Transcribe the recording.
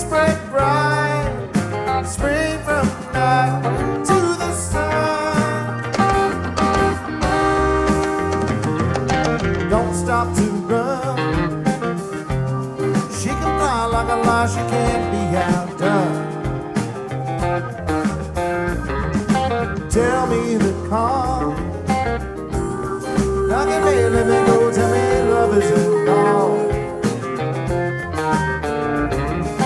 spread bright, spring from night to the sun. Don't stop to run. She can fly like a lie, she can't be outdone.